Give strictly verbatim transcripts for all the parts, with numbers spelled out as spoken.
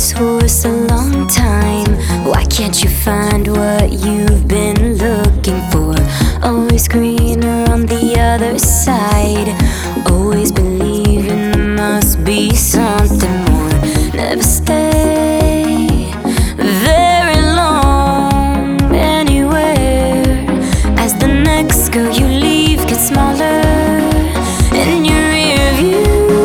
this horse a long time. Why can't you find what you've been looking for? Always greener on the other side. Always believing there must be something more. Never stay very long anywhere, as the next girl you leave gets smaller in your rear view.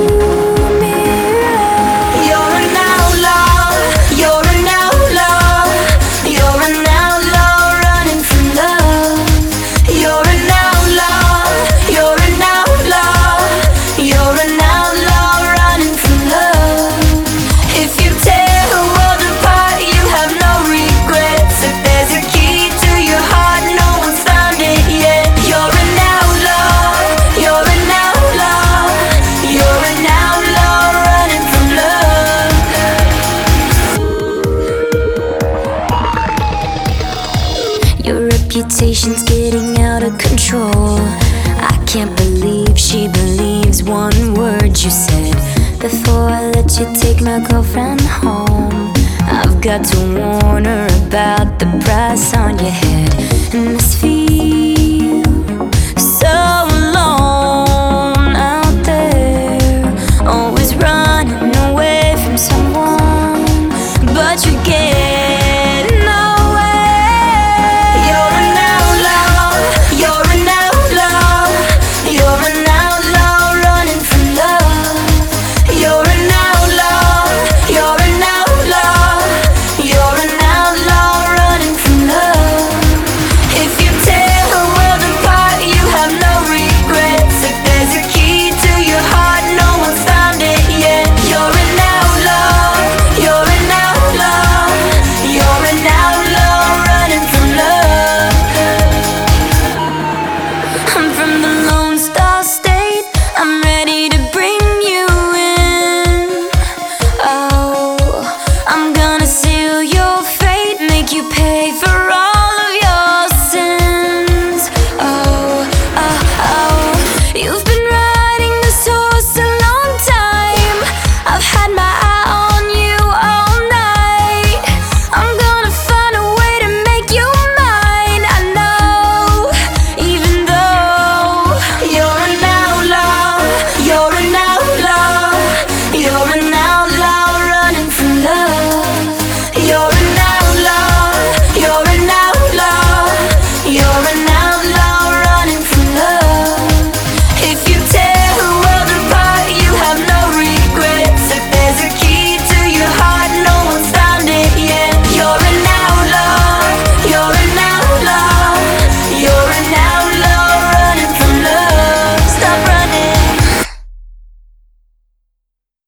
Your reputation's getting out of control. I can't believe she believes one word you said. Before I let you take my girlfriend home, I've got to warn her about the price on your head. And this feeling